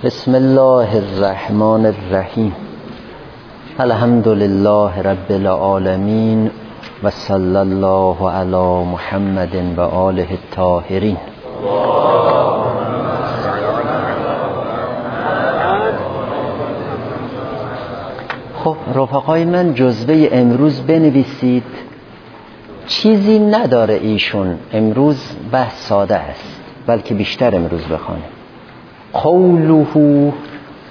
بسم الله الرحمن الرحیم. الحمد لله رب العالمین و صلی الله علی محمد و آله الطاهرین. خب رفقای من، جزوه امروز بنویسید. چیزی نداره ایشون، امروز بحث ساده است، بلکه بیشتر امروز بخوانه. قوله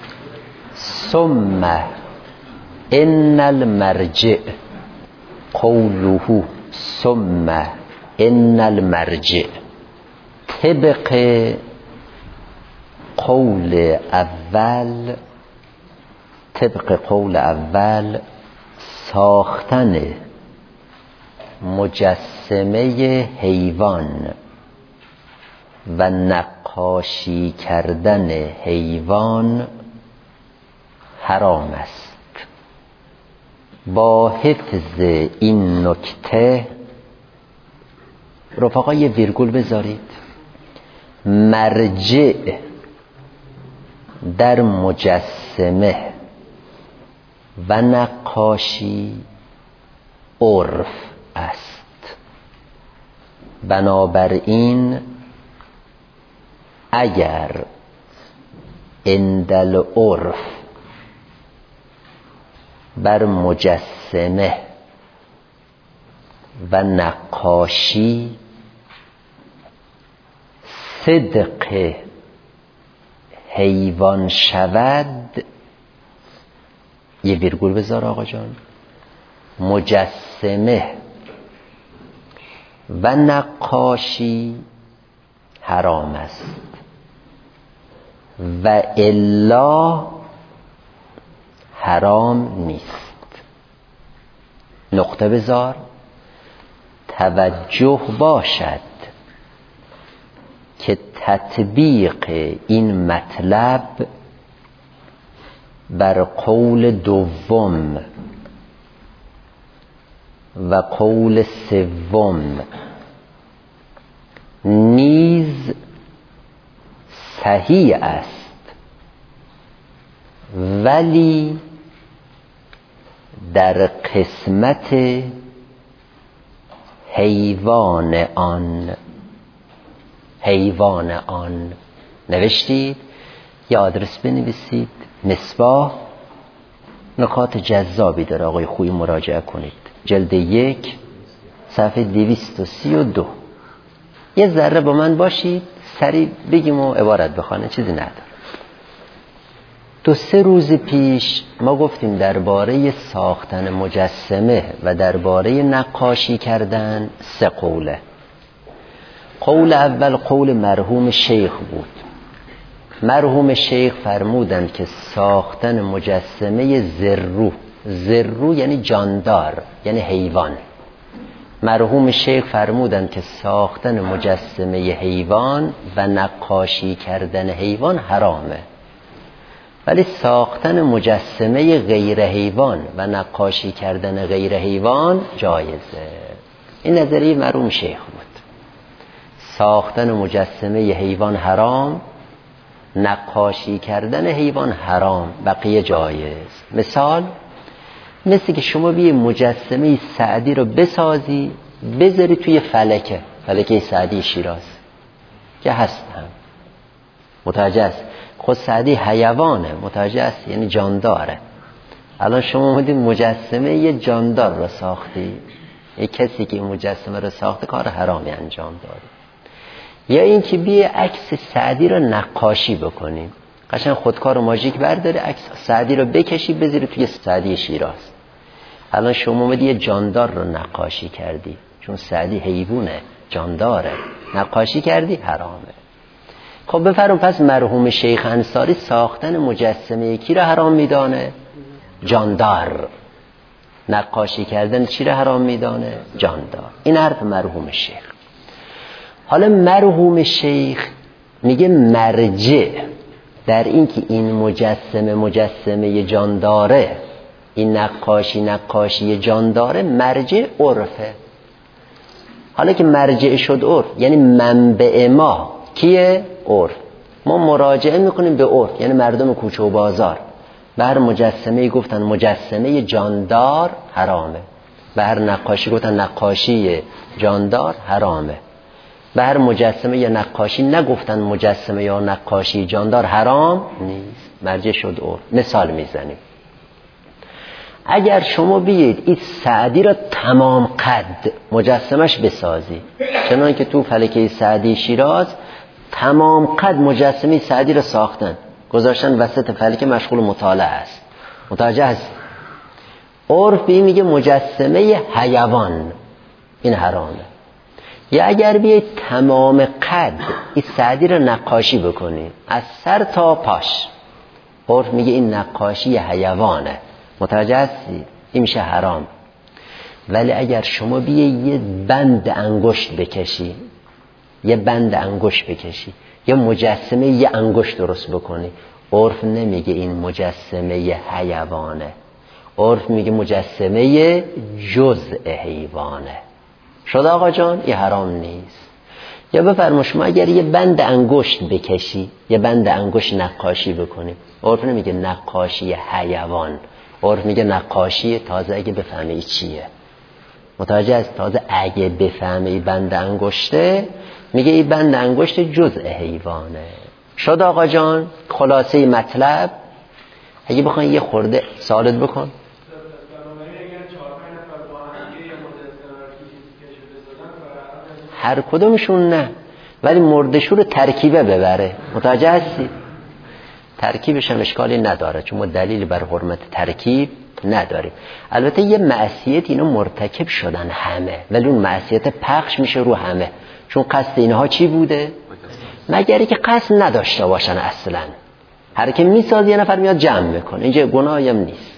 ثم ان المرجع، قوله ثم ان المرجع، طبق قول اول، طبق قول اول ساختن مجسمه حیوان و نقاشی کردن حیوان حرام است. با حفظ این نکته رفقا یه ویرگول بذارید. مرجع در مجسمه و نقاشی عرف است. بنابراین اگر عند العرف بر مجسمه و نقاشی صدق حیوان شود، یه ویرگول بذار آقا جان، مجسمه و نقاشی حرام است و الا حرام نیست. نقطه بذار، توجه باشد که تطبیق این مطلب بر قول دوم و قول سوم نیز صحیح است، ولی در قسمت حیوان آن نوشتید. یه آدرس بنویسید، مصباح، نکات جذابی داره آقای خویی، مراجعه کنید. جلد 1 صفحه 232. یه ذره با من باشید، سریع بگیم و عبارت بخوانه، چیزی نداره. 2-3 روز پیش ما گفتیم درباره ساختن مجسمه و درباره نقاشی کردن 3 قوله. قول اول قول مرحوم شیخ بود. مرحوم شیخ فرمودند که ساختن مجسمه زرو یعنی جاندار، یعنی حیوان. مرحوم شیخ فرمودند که ساختن مجسمه حیوان و نقاشی کردن حیوان حرامه، ولی ساختن مجسمه غیر حیوان و نقاشی کردن غیر حیوان جایزه. این نظریه مرحوم شیخ بود. ساختن مجسمه حیوان حرام، نقاشی کردن حیوان حرام، بقیه جایز. مثل که شما بیه مجسمه سعدی رو بسازی بذاری توی فلکه سعدی شیراز که هست، هم متوجه است. خود سعدی حیوانه، متوجه است، یعنی جانداره. الان شما اومدید مجسمه یه جاندار رو ساختی، یه کسی که مجسمه رو ساخته کار حرامی انجام داده. یا این که بیه عکس سعدی رو نقاشی بکنیم، قشنگ خودکار و ماژیک برداری عکس سعدی رو بکشی بذاری توی سعدی شیراز. الان شما اومدی یه جاندار رو نقاشی کردی، چون سعدی حیوانه، جانداره، نقاشی کردی، حرامه. خب بفرم، پس مرحوم شیخ انصاری ساختن مجسمه یکی رو حرام میدانه؟ جاندار. نقاشی کردن چی رو حرام میدانه؟ جاندار. این حرف مرحوم شیخ. حالا مرحوم شیخ میگه مرجع در این که این مجسمه جانداره، این نقاشی جانداره، مرجع عرفه. حالا که مرجع شد عرف، یعنی منبع ما کیه؟ عرف. ما مراجعه میکنیم به عرف، یعنی مردم کوچه و بازار به هر مجسمه گفتن مجسمه جاندار حرامه، به هر نقاشی گفتن نقاشی جاندار حرامه، به هر مجسمه یا نقاشی نگفتن مجسمه یا نقاشی جاندار حرام نیست، مرجع شد عرف. مثال میزنیم، اگر شما بیید این سعدی را تمام قد مجسمش بسازی، چنان که تو فلکه سعدی شیراز تمام قد مجسمه سعدی را ساختن گذاشتن وسط فلکه مشغول مطالعه است، متوجه هست؟ عرف میگه مجسمه حیوان این حرامه. یا اگر بیید تمام قد این سعدی را نقاشی بکنی از سر تا پاش، عرف میگه این نقاشی حیوانه، متوجه هستی؟ این میشه حرام. ولی اگر شما بیه یه بند انگشت بکشی، یه بند انگشت بکشی، یه مجسمه یه انگشت درست بکنی، عرف نمیگه این مجسمه حیوانه، عرف میگه مجسمه جزء حیوانه. شد آقا جان؟ این حرام نیست. یا بفرما شما اگر یه بند انگشت بکشی، یه بند انگشت نقاشی بکنی، عرف نمیگه نقاشی حیوان، عرف میگه نقاشی تازه اگه بفهمی چیه، متوجه است؟ تازه اگه بفهمی بند انگشته میگه این بند انگشت جزء حیوانه. شد آقا جان؟ خلاصه مطلب اگه بخواین یه خورده سوالت بکن. هر کدومشون نه، ولی مردشور رو ترکیبه ببره، متوجه هستی؟ ترکیبش هم اشکالی نداره چون ما دلیلی بر حرمت ترکیب نداریم. البته یه معصیت اینا مرتکب شدن همه، ولی اون معصیت پخش میشه رو همه، چون قصد اینها چی بوده؟ مگری که قصد نداشته باشن اصلا. هر که میساز یه نفر میاد جمع میکنه، اینجا گناهی هم نیست.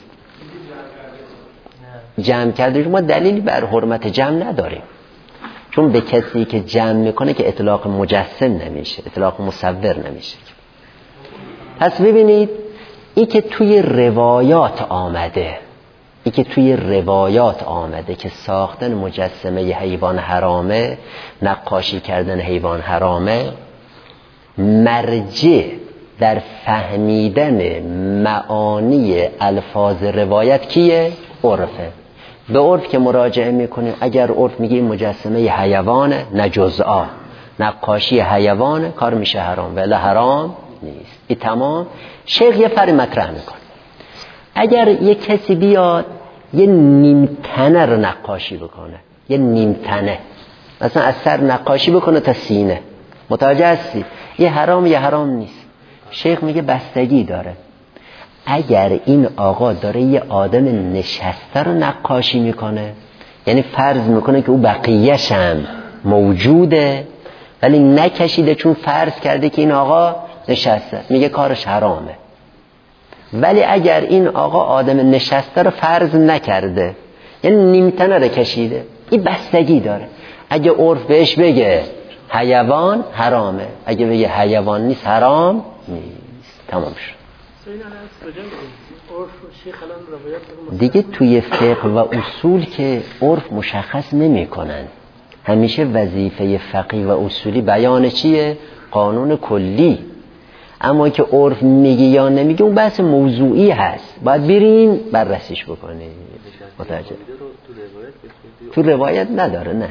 جمع کرده ما دلیلی بر حرمت جمع نداریم، چون به کسی که جمع میکنه که اطلاق مجسم نمیشه، اطلاق مصور نمیشه. پس ببینید این که توی روایات آمده، این که توی روایات آمده که ساختن مجسمه حیوان حرامه، نقاشی کردن حیوان حرامه، مرجع در فهمیدن معانی الفاظ روایت کیه؟ عرفه. به عرف که مراجعه میکنیم، اگر عرف میگه این مجسمه حیوانه نه جزءا، نقاشی حیوانه، کار میشه حرام، ولی حرام نیست. این تمام. شیخ یه فرق مطرح میکنه، اگر یه کسی بیاد یه نیم تنه رو نقاشی بکنه، یه نیم تنه مثلا از سر نقاشی بکنه تا سینه، متوجه هستی؟ یه حرام یه حرام نیست. شیخ میگه بستگی داره، اگر این آقا داره یه آدم نشسته رو نقاشی میکنه، یعنی فرض میکنه که او بقیه‌ش هم موجوده ولی نکشیده، چون فرض کرده که این آقا نشسته، میگه کارش حرامه. ولی اگر این آقا آدم نشسته رو فرض نکرده، یعنی نیمتنه رو کشیده، این بستگی داره. اگه عرف بهش بگه حیوان حرامه، اگه بگه حیوان نیست حرام نیست. تمام شد دیگه. توی فقه و اصول که عرف مشخص نمی کنن، همیشه وظیفه فقیه و اصولی بیان چیه؟ قانون کلی. اما که عرف میگه یا نمیگه اون بحث موضوعی هست، باید برین بررسیش بکنید. متوجه؟ تو روایت نداره. نه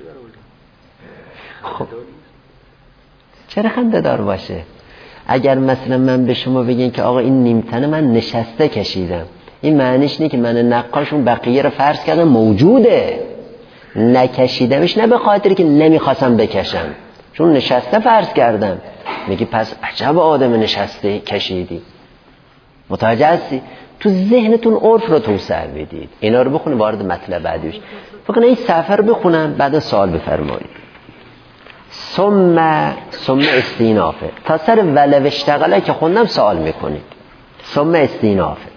خب چرا خنده دار باشه؟ اگر مثلا من به شما بگین که آقا این نیمتنه من نشسته کشیدم، این معنیش نه که من نقاشون بقیه رو فرض کردم موجوده، نکشیدمش نه به خاطری که نمیخواستم بکشم، چون نشسته فرض کردم. میگی پس عجب آدم نشسته کشیدی. متوجه هستی؟ تو ذهنتون عرف رو توسعه بدید. اینا رو بخونید، وارد مطلب بعدیش. فکر این صفحه رو بخونم بعد سوال بفرمایید. ثم استینافه تا سر ولو اشتغله که خوندم سوال میکنید. ثم استینافه.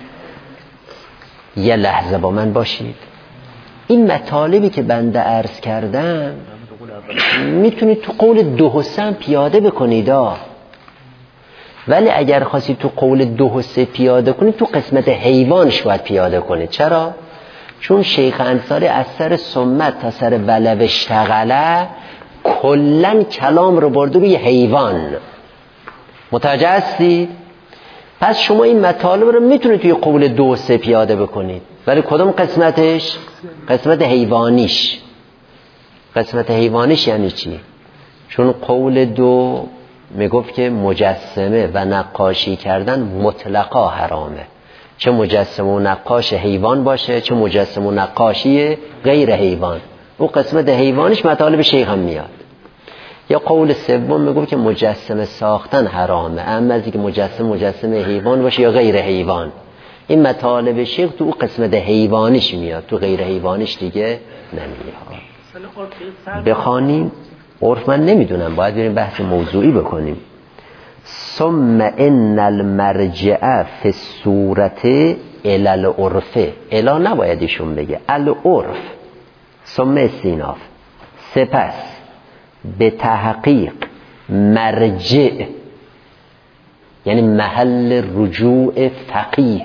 یه لحظه با من باشید. این مطالبی که بنده عرض کردم میتونید تو قول 2 و 3 پیاده بکنید ولی اگر خواستید تو قول 2 و 3 پیاده کنید، تو قسمت حیوانش باید پیاده کنید. چرا؟ چون شیخ انصاری از سر سمت تا سر ولو اشتغله کلن کلام رو برده روی حیوان. متوجه هستید؟ پس شما این مطالب رو میتونید توی قول 2 و 3 پیاده بکنید، ولی کدوم قسمتش؟ قسمت حیوانیش. قسمت حیوانیش یعنی چی؟ چون قول 2 میگفت که مجسمه و نقاشی کردن مطلقا حرامه، چه مجسمه و نقاش حیوان باشه چه مجسمه و نقاشی غیر حیوان. اون قسمت حیوانیش مطالب شیخ هم میاد. یا قول 3 میگفت که مجسمه ساختن حرامه، اما از اینکه مجسمه حیوان باشه یا غیر حیوان. این مطالب شیخ تو اون قسمت حیوانیش میاد، تو غیر حیوانیش دیگه نمیاد. بخوانیم عرف من نمیدونم، باید بریم بحث موضوعی بکنیم. ثم ان المرجع فی الصورت الی العرف، الا نباید ایشون بگه، العرف. ثم استیناف، سپس به تحقیق مرجع یعنی محل رجوع فقیه،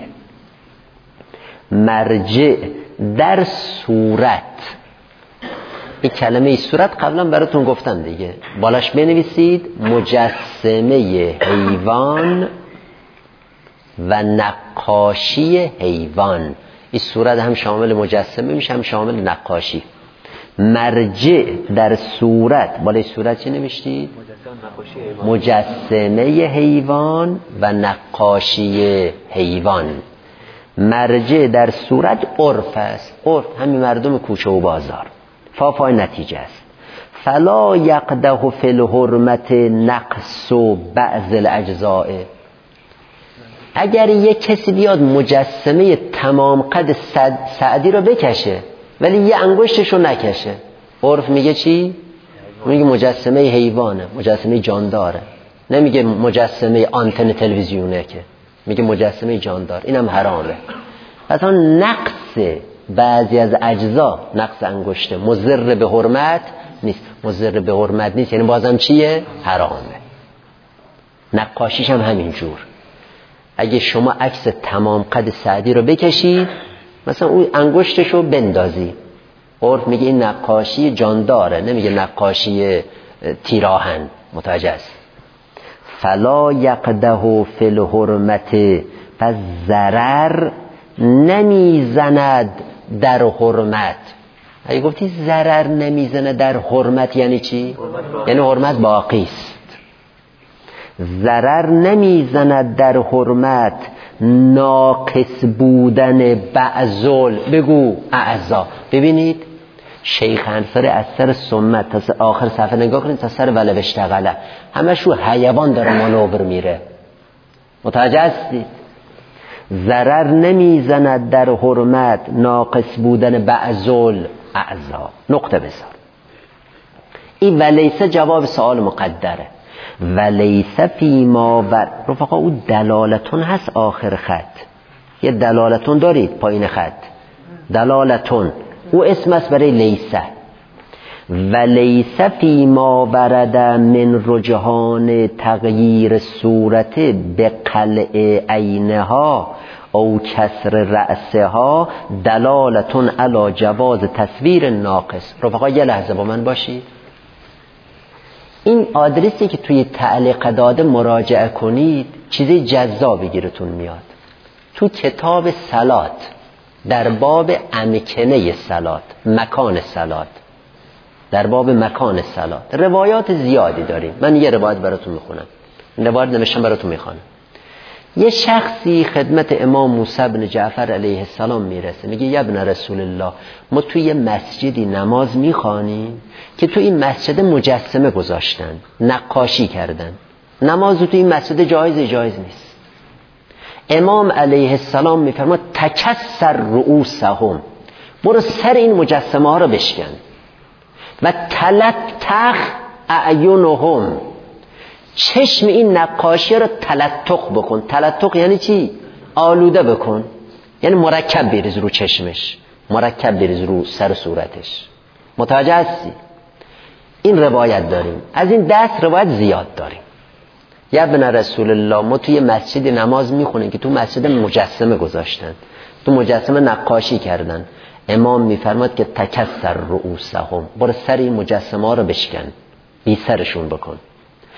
مرجع در صورت. این کلمه صورت قبلا براتون گفتم دیگه، بالاش بنویسید مجسمه حیوان و نقاشی حیوان. این صورت هم شامل مجسمه میشه هم شامل نقاشی. مرجع در صورت، بالای صورت چی نوشتید؟ مجسمه حیوان و نقاشی حیوان. مرجع در صورت عرف است، عرف همین مردم کوچه و بازار. فای نتیجه است. فلا یقده فی الحرمت نقص بعض الاجزاء. اگر یک کسی بیاد مجسمه تمام قد سعدی رو بکشه ولی یه انگشتش رو نکشه، عرف میگه چی؟ میگه مجسمه حیوانه، مجسمه جانداره، نمیگه مجسمه آنتن تلویزیونه، که میگه مجسمه جاندار. اینم حرامه. اصلا نقص بعضی از اجزا، نقص انگشته، مضر به حرمت نیست. مضر به حرمت نیست یعنی بازم چیه؟ حرامه. نقاشیش هم همینجور. اگه شما عکس تمام قد سعدی رو بکشید، مثلا اون انگشتش رو بندازی، عرف میگه این نقاشی جانداره، نمیگه نقاشی تیراهن. متوجه است؟ فلا یقده فی الحرمت، پس ضرر نمیزند در حرمت. اگه گفتی ضرر نمیزنه در حرمت یعنی چی؟ یعنی حرمت باقی است. ضرر نمیزند در حرمت ناقص بودن بعضل، بگو اعضا. ببینید شیخ انصار از سر سمت تا آخر صفحه نگاه کنید تا سر ولو اشتغله، همش رو حیوان داره مانور میره. متوجه هستید؟ ضرر نمیزند در حرمت ناقص بودن بعضل اعضا. نقطه بذار. این ولیسه جواب سوال مقدره. ولیسه فیما و رفقا او دلالتون هست آخر خط، یه دلالتون دارید پایین خط، دلالتون او اسم است برای لیسه. ولیسه فیما ورد من رجحان تغییر صورت به قلع عینها او کسر رأسها دلالتون علی جواز تصویر ناقص. رفقا یه لحظه با من باشید. این آدرسی که توی تعلیق داده مراجعه کنید، چیزی جذابی گیرتون میاد. تو کتاب صلات در باب امکنه صلات، مکان صلات، در باب مکان صلات روایات زیادی داریم. من یه روایت براتون میخونم، این روایت نوشتم براتون میخونم. یه شخصی خدمت امام موسی بن جعفر علیه السلام میرسه، میگه یا ابن رسول الله، ما توی یه مسجدی نماز میخوانیم که توی این مسجد مجسمه گذاشتن، نقاشی کردن. نماز توی این مسجد جایز نیست. امام علیه السلام میفرماد تکسر رؤوسهم، برو سر این مجسمه ها رو بشکن، و تلتخ اعینهم، چشم این نقاشی رو تلتخ بکن. تلتخ یعنی چی؟ آلوده بکن، یعنی مرکب بریز رو چشمش، مرکب بریز رو سر صورتش. متوجه هستی؟ این روایت داریم، از این دست روایت زیاد داریم. یا ابن رسول الله، ما توی مسجد نماز میخونیم که تو مسجد مجسمه گذاشتن، تو مجسمه نقاشی کردن. امام میفرماد که تکسر رؤوسهم، برو سر این مجسمه ها رو بشکن، بی سرشون بکن.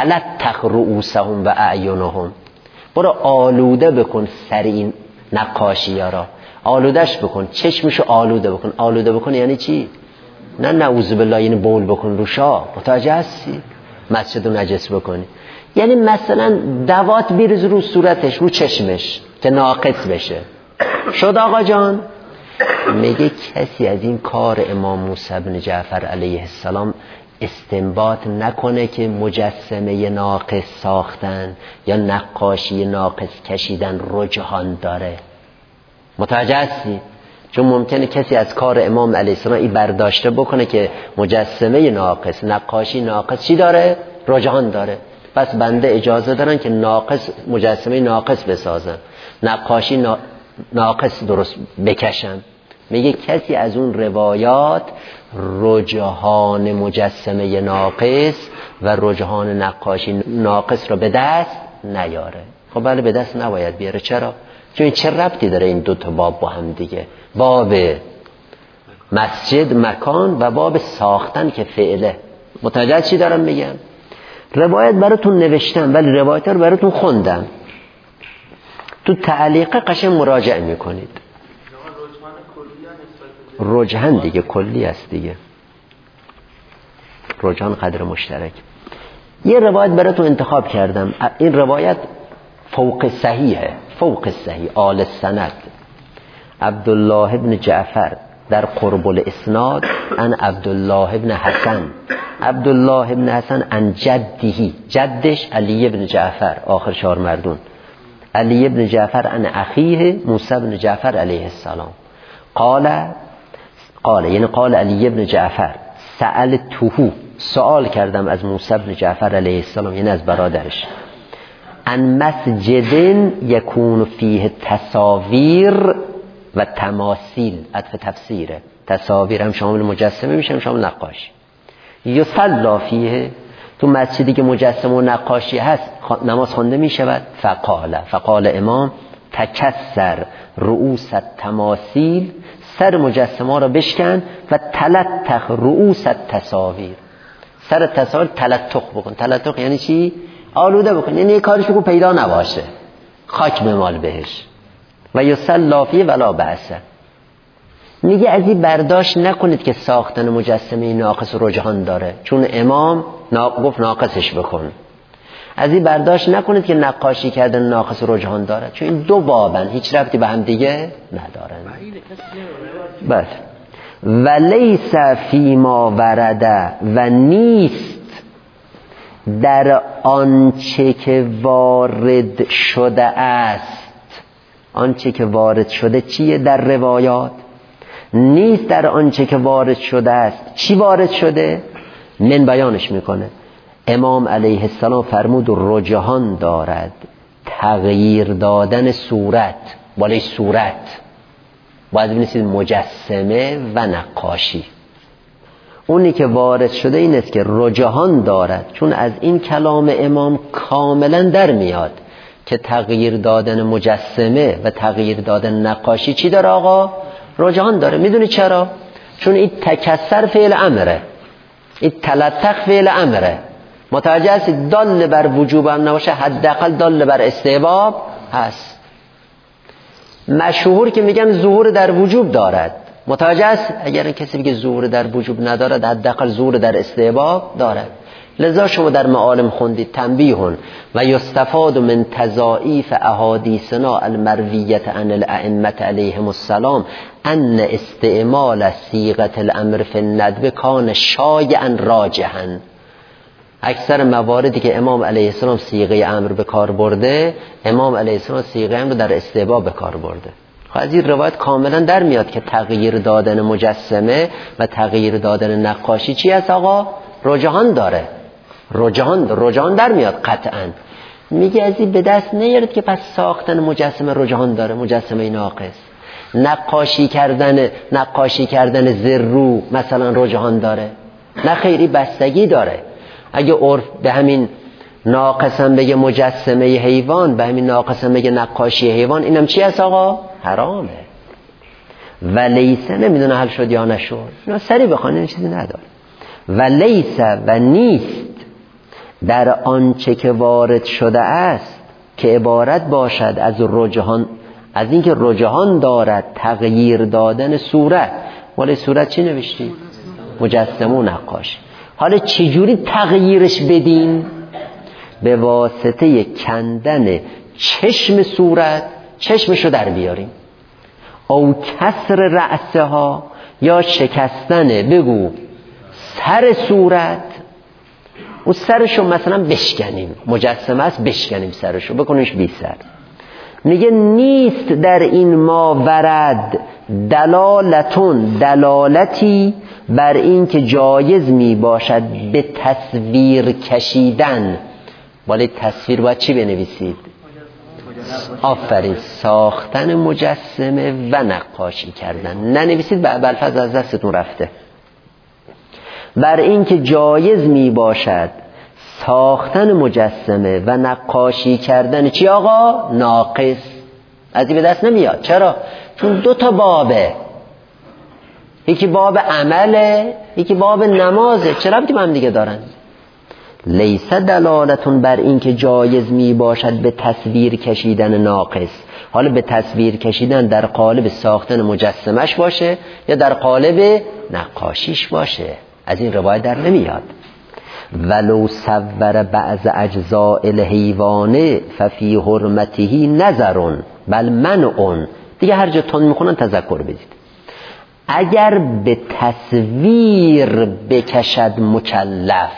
تلتخ رؤوسهم و اعینهم، برو آلوده بکن سر این نقاشی ها را، آلودش بکن، چشمشو آلوده بکن. آلوده بکن یعنی چی؟ نه نعوذ بالله یعنی بول بکن روشا، متوجه هستی؟ مسجد رو نجس بکنی، یعنی مثلا دوات بیرز رو صورتش، رو چشمش که ناقص بشه. شد آقا جان؟ میگه کسی از این کار امام موسی بن جعفر علیه السلام استنباط نکنه که مجسمه ناقص ساختن یا نقاشی ناقص کشیدن رجحان داره. متوجه هستی؟ چون ممکنه کسی از کار امام علیه السلام این برداشته بکنه که مجسمه ناقص، نقاشی ناقص چی داره؟ رجحان داره. پس بنده اجازه دارن که ناقص، مجسمه ناقص بسازن، نقاشی ناقص درست بکشن. میگه کسی از اون روایات رجحان مجسمه ناقص و رجحان نقاشی ناقص رو به دست نیاره. خب بله به دست نباید بیاره. چرا؟ چون چه ربطی داره این دو تا باب با هم دیگه؟ باب مسجد مکان و باب ساختن که فعله. متوجه چی دارم میگم؟ روایت براتون نوشتم ولی روایت رو براتون خوندم، تو تعلیقه قشنگ مراجعه میکنید. رجحان دیگه کلی است دیگه، رجحان قدر مشترک. یه روایت براتون انتخاب کردم، این روایت فوق صحیحه، فوق صحیح، آل سند. عبدالله ابن جعفر در قرب الاسناد عن عبدالله ابن حسن، عبدالله ابن حسن عن جدهی، جدش علی ابن جعفر آخر شار مردون، علی ابن جعفر عن اخیه موسی ابن جعفر علیه السلام قال یعنی قال علی ابن جعفر سألته، سوال کردم از موسی ابن جعفر علیه السلام یعنی از برادرش، ان مسجد یکون فیه تصاویر و تماثیل، عطف تفسیره، تصاویر هم شامل مجسمه میشه، هم شامل نقاشی. یصلی فیه، تو مسجدی که مجسمه و نقاشی هست نماز خوانده میشود. فقال امام تکسر رؤوس التماثیل، سر مجسمه را بشکن و تلتخ رؤوس التصاویر، سر تصاویر تلتخ بکن. تلتخ یعنی چی؟ آلوده بکن، یعنی یک کارش بکن پیدا نباشه، خاک بمال بهش. و یصلی فیه ولا بأس. میگه از این برداشت نکنید که ساختن مجسمه ناقص رجحان داره، چون امام گفت ناقصش بکن. از این برداشت نکنید که نقاشی کردن ناقص رجحان داره، چون این دو بابن، هیچ ربطی به هم دیگه ندارن. بله. و لیس فیما ورده، و نیست در آنچه که وارد شده است. آنچه که وارد شده چیه در روایات؟ نیست در آنچه که وارد شده است. چی وارد شده؟ من بیانش میکنه. امام علیه السلام فرمود رجحان دارد، تغییر دادن صورت، بالای صورت باید بنویسید مجسمه و نقاشی. اونی که وارد شده این است که رجحان دارد، چون از این کلام امام کاملا در میاد که تغییر دادن مجسمه و تغییر دادن نقاشی چی داره آقا؟ رجحان داره. میدونی چرا؟ چون این تکسر فعل امره، این تلتخ فعل امره. متوجه هستید؟ دال بر وجوب هم نباشه، حداقل دال بر استحباب هست. مشهور که میگن ظهور در وجوب دارد. متوجه است؟ اگر کسی بگه ظهور در وجوب ندارد، حداقل ظهور در استحباب دارد. لذا شما در معالم خوندید تنبیهون و یستفاد من تضاعیف احادیثنا المرویه عن الائمه علیهم السلام ان استعمال صیغه الامر فی الندب کان شایعا راجحا. اکثر مواردی که امام علیه السلام صیغه امر به کار برده، امام علیه السلام صیغه امر در استحباب به کار برده. از این روایت کاملا در میاد که تغییر دادن مجسمه و تغییر دادن نقاشی چی است آقا؟ رجحان داره. رجحان در میاد قطعا. میگه از این به دست نیارید که پس ساختن مجسمه رجحان داره، مجسمه ناقص. نقاشی کردن زرو مثلا رجحان داره. نه خیری، بستگی داره. اگه عرف به همین ناقصم بگه مجسمه حیوان، به همین ناقصم بگه نقاشی حیوان، اینم چی است آقا؟ حرامه. و لیسه نمیدونه حل شد یا نشد، اینا سری بخوانیم چیزی نداره. و لیسه و نیست در آنچه که وارد شده است که عبارت باشد از رجحان، از اینکه رجحان دارد تغییر دادن صورت. ولی صورت چی نوشتی؟ مجسمه و نقاشی. حالا چجوری تغییرش بدین؟ به واسطه کندن چشم صورت، چشمشو در بیاریم، او کسر رأسها، یا شکستن بگو سر صورت، اون سرشو مثلا بشکنیم، مجسمه است بشکنیم سرشو بکنیش بی سر. میگه نیست در این ما ورد دلالتون، دلالتی بر این که جایز می باشد به تصویر کشیدن. ولی تصویر باید چی بنویسید؟ آفرین، ساختن مجسمه و نقاشی کردن. ننویسید بلفظ از دستتون رفته. بر این که جایز می باشد ساختن مجسمه و نقاشی کردن چی آقا؟ ناقص. از این به دست نمیاد. چرا؟ چون 2 تا بابه، یکی باب عمله، یکی باب نمازه. چرا ربطی با هم دیگه دارن؟ لیس دلالتون بر این که جایز می باشد به تصویر کشیدن ناقص. حالا به تصویر کشیدن در قالب ساختن مجسمش باشه یا در قالب نقاشیش باشه، از این روایت در نمیاد. ولو صور بعض اجزاء الحیوان ففی حرمته نظر بل منع. دیگه هر جا تون میخونن تذکر بدید. اگر به تصویر بکشد مکلف،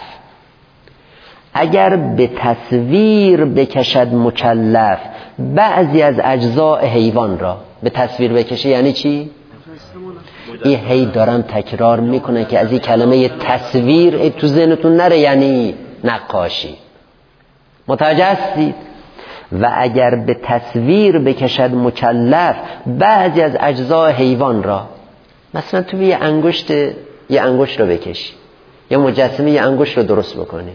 اگر به تصویر بکشد مکلف بعضی از اجزاء حیوان را، به تصویر بکشه یعنی چی؟ این هی دارم تکرار میکنه که از این کلمه تصویر تو ذهنتون نره یعنی نقاشی. متوجه هستید؟ و اگر به تصویر بکشد مکلف بعضی از اجزاء حیوان را، مثلا تو یه انگشت رو بکشی، یا مجسمه یه انگشت رو درست بکنی،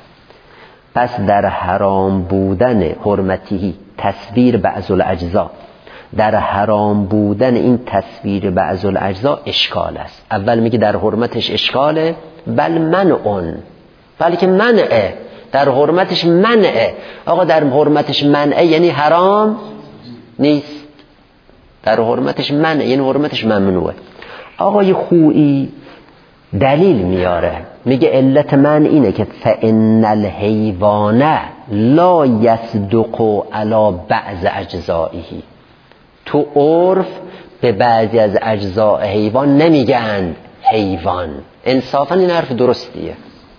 پس در حرام بودن حرمتی تصویر بعض الاجزاء، در حرام بودن این تصویر بعض الاجزاء اشکال است. اول میگه در حرمتش اشکاله، بل منع، بلکه منعه، در حرمتش منعه. آقا در حرمتش منعه یعنی حرام نیست، در حرمتش منعه یعنی حرمتش ممنوعه. آقای خویی دلیل میاره، میگه علت من اینه که فإن الحیوان لا یصدق علی بعض اجزائه. تو عرف به بعضی از اجزاء حیوان نمیگن حیوان. انصافا این حرف درستیه.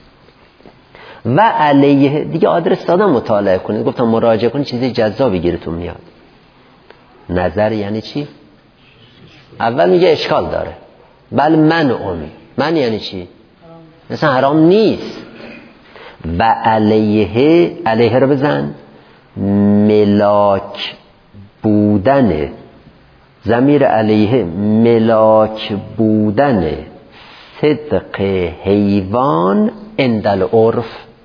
و علیه، دیگه آدرس دادم مطالعه کنید، گفتم مراجعه کنید چیزی جذابی گیرتون میاد. نظر یعنی چی؟ اول میگه اشکال داره، بل من یعنی چی؟ مثلا حرام نیست. و علیه رو بزن، ملاک بودن، ضمیر علیه ملاک بودن صدق حیوان عند العرف.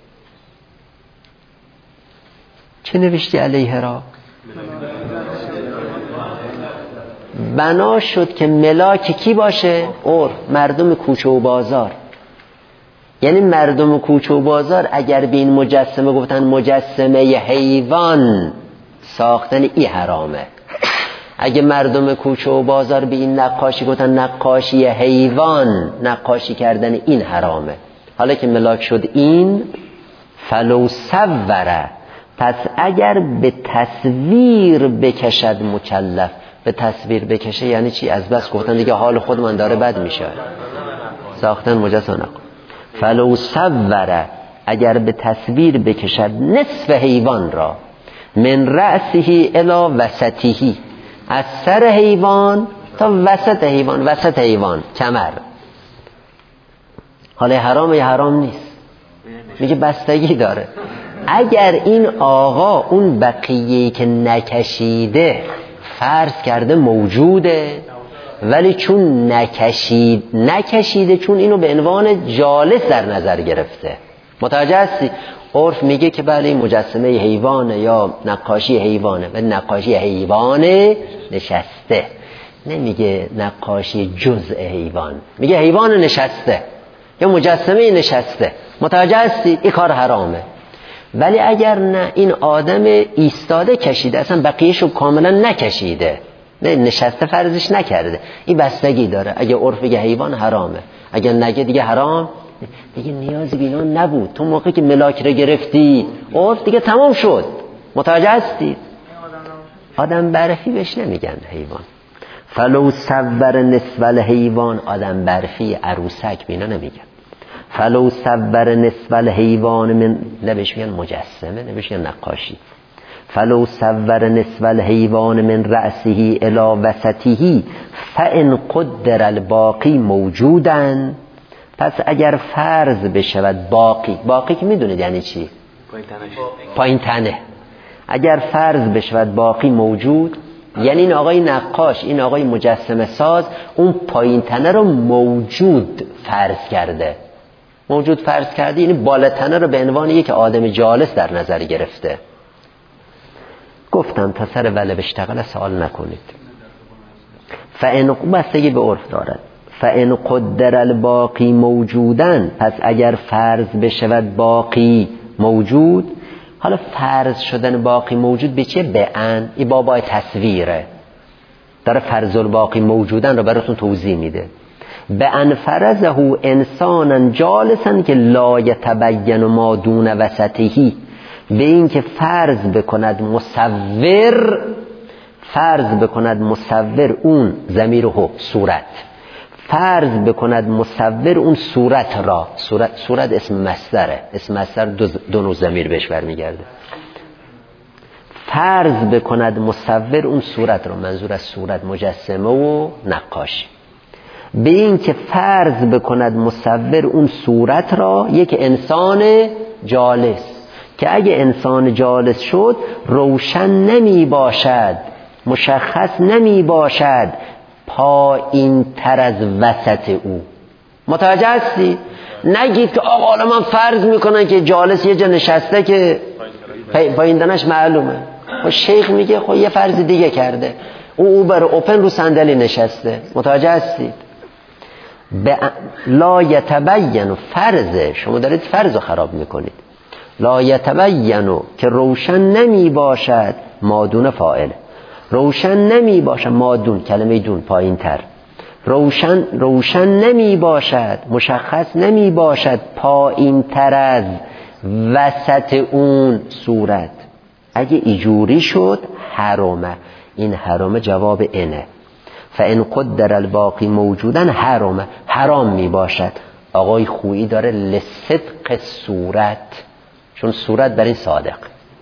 چه نوشتی علیه را؟ بنا شد که ملاک کی باشه؟ عرف، مردم کوچه و بازار. یعنی مردم کوچه و بازار اگر به این مجسمه گفتن مجسمه حیوان، ساختن ای حرامه. اگه مردم کوچه و بازار به این نقاشی گفتن نقاشی حیوان، نقاشی کردن این حرامه. حالا که ملاک شد این، فلو صوره، پس اگر به تصویر بکشد مکلف. به تصویر بکشه یعنی چی؟ از بس گفتن دیگه حال خود من داره بد میشه، ساختن مجسمه نکن. فلو صوره، اگر به تصویر بکشد نصف حیوان را، من رأسه الی وسطه، از سر حیوان تا وسط حیوان، وسط حیوان کمر. حالا حرام یا حرام نیست؟ میگه بستگی داره. اگر این آقا اون بقیه‌ای که نکشیده فرض کرده موجوده، ولی چون نکشیده، چون اینو به عنوان جالس در نظر گرفته. متوجه هستی؟ عرف میگه که بله این مجسمه حیوانه یا نقاشی حیوانه، و نقاشی حیوانه نشسته، نمیگه نقاشی جزء حیوان، میگه حیوان نشسته یا مجسمه نشسته. متوجه هستی؟ این کار حرامه. ولی اگر نه این آدم ایستاده کشیده، اصلا بقیه‌شو کاملا نکشیده، نه نشسته فرضش نکرده، این بستگی داره. اگه عرف بگه حیوان حرامه، اگر نگه دیگه حرام، دیگه نیازی به اینا نبود. تو موقعی که ملاک رو گرفتی عرف دیگه تمام شد. متوجه هستید؟ آدم برفی بهش نمیگن حیوان. فلو صور نصف الحیوان، آدم برفی عروسک بینا نمیگن. فلو صور نصف الحیوان من، نبش میگن مجسمه، نبش میگن نقاشی. فلو صور نصف الحیوان من رأسه الی وسطه فان قدر الباقی موجودن، پس اگر فرض بشود باقی که میدونید یعنی چی؟ پایین تنه. اگر فرض بشود باقی موجود، یعنی این آقای نقاش، این آقای مجسمه ساز اون پایین تنه رو موجود فرض کرده. موجود فرض کرده یعنی بالاتنه رو به عنوان یک آدم جالس در نظر گرفته. گفتم تا سر وله بشتغل سوال نکنید. فان بستگی به عرف دارد. فان قدر الباقی موجودن، پس اگر فرض بشود باقی موجود. حالا فرض شدن باقی موجود به چه؟ به ان، این بابای تصویره، داره فرض الباقی موجودن رو براتون توضیح میده. به ان فرضه انسانا جالسا که لا یتبین ما دون وسطه، به این که فرض بکند مصور اون ضمیر هو صورت، فرض بکند مصور اون صورت را، صورت اسم مصدره، اسم مصدر دو نوع ضمیر بهش برمیگرده. فرض بکند مصور اون صورت را، منظور از صورت مجسمه و نقاشی. به این که فرض بکند مصور اون صورت را یک انسان جالس، که اگه انسان جالس شد روشن نمی باشد، مشخص نمی باشد پایین تر از وسط او. متوجه هستی؟ نگید که آقا حالا من فرض میکنم که جالس یه جا نشسته که پایین تنش معلومه. خب شیخ میگه خب یه فرض دیگه کرده، او بر اوپن رو صندلی نشسته. متوجه هستید؟ لا یتبین، فرضه، شما دارید فرض رو خراب میکنید. لا یتبین که روشن نمی باشد، مادون فاعل، روشن نمی باشد، مادون کلمه دون پایین تر، روشن نمی باشد، مشخص نمی باشد پایین تر از وسط اون صورت. اگه ایجوری شد حرامه، این حرامه جواب اینه. فان قدر الباقی موجودن حرامه، حرام می باشد. آقای خویی داره لصدق صورت، چون صورت بر این صادق.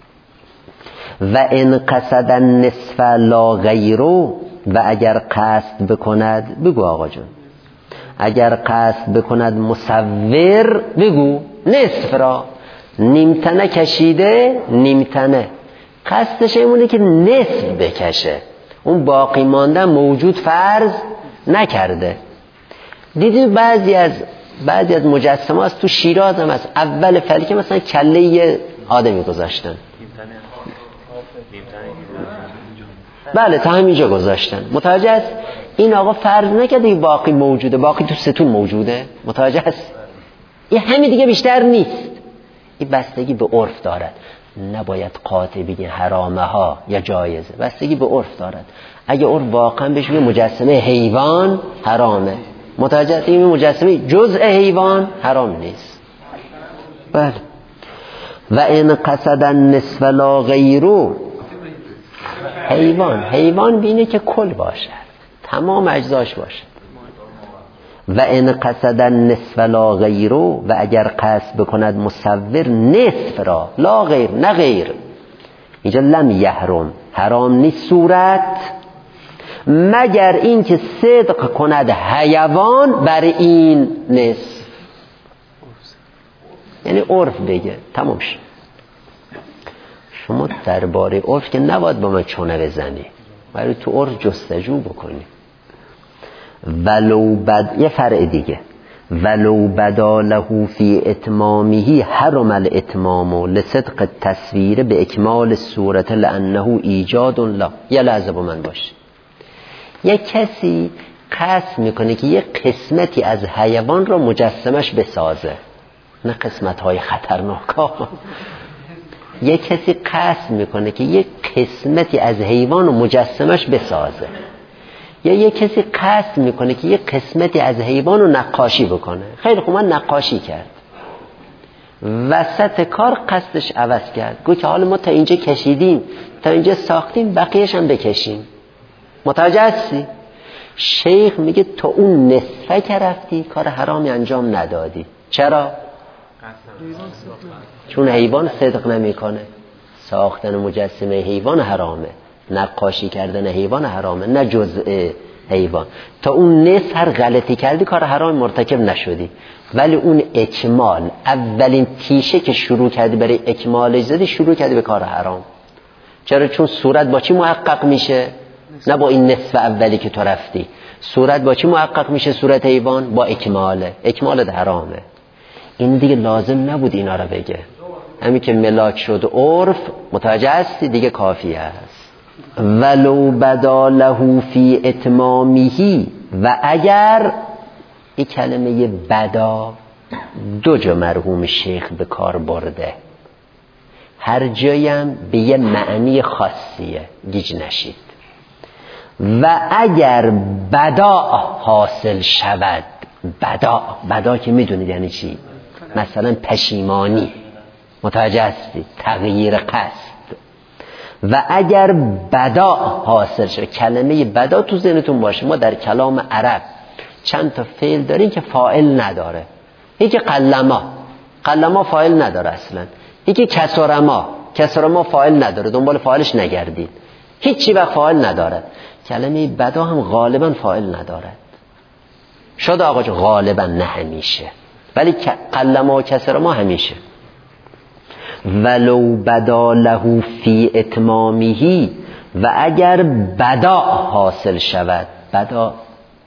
و ان قصد النصف لا غیرو، و اگر قصد بکند، بگو آقا جان، اگر قصد بکند مصور، بگو نصف را، نیمتنه کشیده، نیمتنه قصدش اینه که نصف بکشه، اون باقی مانده موجود فرض نکرده. دیدید بعضی از مجسمه هست تو شیراز هم هست، اول فلکه مثلا کله یه آدمی گذاشتن، بله تا همینجا گذاشتن. متوجه است؟ این آقا فرض نکرده باقی موجوده، باقی تو ستون موجوده. متوجه است؟ این همین دیگه بیشتر نیست. این بستگی به عرف دارد، نباید قاطع بگین حرامه ها یا جایزه، بستگی به عرف دارد. اگه عرف واقعا بهش میگه مجسمه حیوان حرامه، متوجه است؟ این مجسمه جزء حیوان حرام نیست. بله. و ان قصد النصف لا غیرو، حیوان بینه که کل باشد، تمام اجزاش باشد. و ان قصد النصف لا غیرو، و اگر قصد بکند مصور نصف را، لا غیر، نه غیر، اینجا لم یحرم، حرام نیست صورت، مگر این که صدق کند حیوان بر این نصف، یعنی عرف بگه تمام شد. شما درباره عرف که نباید با من چونه بزنی، برای تو عرف جستجو بکنی. یه فرع دیگه، ولو بدا له فی اتمامه حرم الاتمام لصدق التصویر به اکمال صورت لانه ایجاد لا. یه لحظه با من باش. یه کسی قصد میکنه که یه قسمتی از حیوان رو مجسمش بسازه، نه قسمت‌های خطرناک ها، یه کسی قصد میکنه که یک قسمتی از حیوان و مجسمش بسازه، یا یه کسی قصد میکنه که یک قسمتی از حیوان رو نقاشی بکنه. خیلی خوب، من نقاشی کرد، وسط کار قصدش عوض کرد، گفت که حالا ما تا اینجا کشیدیم، تا اینجا ساختیم، بقیه‌اش هم بکشیم. متوجه هستی؟ شیخ میگه تو اون نصفه که رفتی کار حرامی انجام ندادی. چرا؟ چون حیوان صدق نمیکنه. ساختن مجسمه حیوان حرامه، نقاشی کردن حیوان حرامه، نه جزء حیوان. تا اون نصف هر غلطی کردی کار حرام مرتکب نشدی، ولی اون اکمال، اولین تیشه که شروع کردی برای اکمالش زدی، شروع کردی به کار حرام. چرا؟ چون صورت با چی محقق میشه؟ نه با این نصف اولی که تو رفتی. صورت با چی محقق میشه؟ صورت حیوان با اکماله. اکمالت حرامه. این دیگه لازم نبود اینا رو بگه، همین که ملاک شد عرف، متوجه هستی دیگه، کافی است. ولو بدا له فی اتمامه، و اگر، این کلمه بدا دو جا مرحوم شیخ به کار برده، هر جایم به یه معنی خاصیه، گیج نشید. و اگر بدا حاصل شود، بدا که میدونید یعنی چی؟ مثلا پشیمانی، متوجه هستی؟ تغییر قصد. و اگر بدا حاصل شد، کلمه بدا تو ذهنتون باشه، ما در کلام عرب چند تا فعل داریم که فاعل نداره. یکی قلما فاعل نداره اصلا. یکی کسرما فاعل نداره، دنبال فاعلش نگردید، هیچی وقت فاعل نداره. کلمه بدا هم غالبا فاعل نداره. شد آقا جو، غالبا، نه همیشه، ولی قلما و کسرما همیشه. ولو بدا له فی اتمامه، و اگر بدا حاصل شود، بدا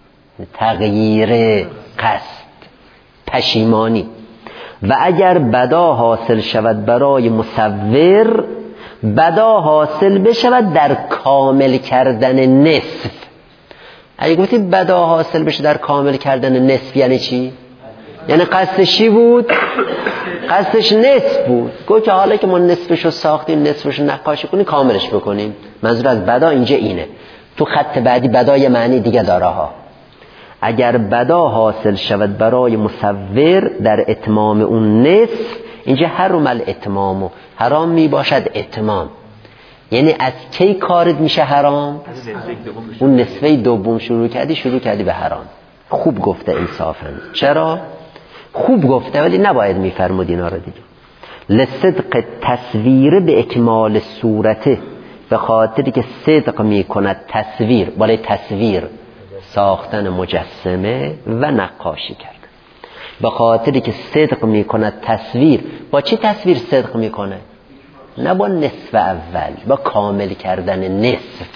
تغییر قصد، پشیمانی. و اگر بدا حاصل شود برای مصور، بدا حاصل بشود در کامل کردن نصف. اگه گفتی بدا حاصل بشه در کامل کردن نصف یعنی چی؟ یعنی قصدش چی بود؟ قصدش نصف بود. گفت که حالا که ما نصفشو ساختیم، نصفشو نقاشی کنیم، کاملش بکنیم. منظور از بدا اینجا اینه. تو خط بعدی بدا یه معنی دیگه داره ها. اگر بدا حاصل شود برای مصور در اتمام اون نصف، اینجا حرم الاتمام، حرام می باشد اتمام. یعنی از کی کارت میشه حرام؟ اون نصفه دوم شروع کردی به حرام. خوب گفته انصافا. چرا؟ خوب گفته، ولی نباید میفرمود اینا رو دیگه. لصدق تصویر به اکمال صورته، به خاطری که صدق میکند تصویر، بالای تصویر ساختن مجسمه و نقاشی کرد. به خاطری که صدق میکند تصویر، با چی تصویر صدق میکنه؟ نه با نصف اول، با کامل کردن نصف.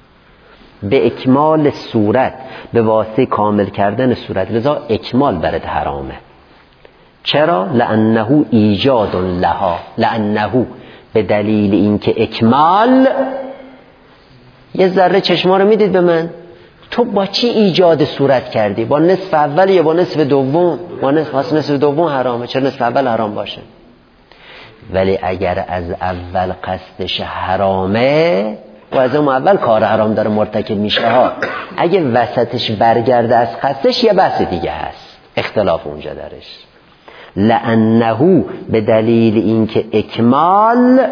به اکمال صورت، به واسطه کامل کردن صورت، لذا اکمال برد حرامه. چرا؟ لأنه ایجاد لها، لأنه به دلیل اینکه اکمال. یه ذره چشما رو میدید به من، تو با چی ایجاد صورت کردی؟ با نصف اول یا با نصف دوم؟ با نصف دوم حرامه. چرا نصف اول حرام باشه؟ ولی اگر از اول قصدش حرامه و از اون اول کار حرام داره مرتکب میشه ها، اگه وسطش برگرده از قصدش یه بحث دیگه هست، اختلاف اونجا درش. لأنه به دلیل اینکه اکمال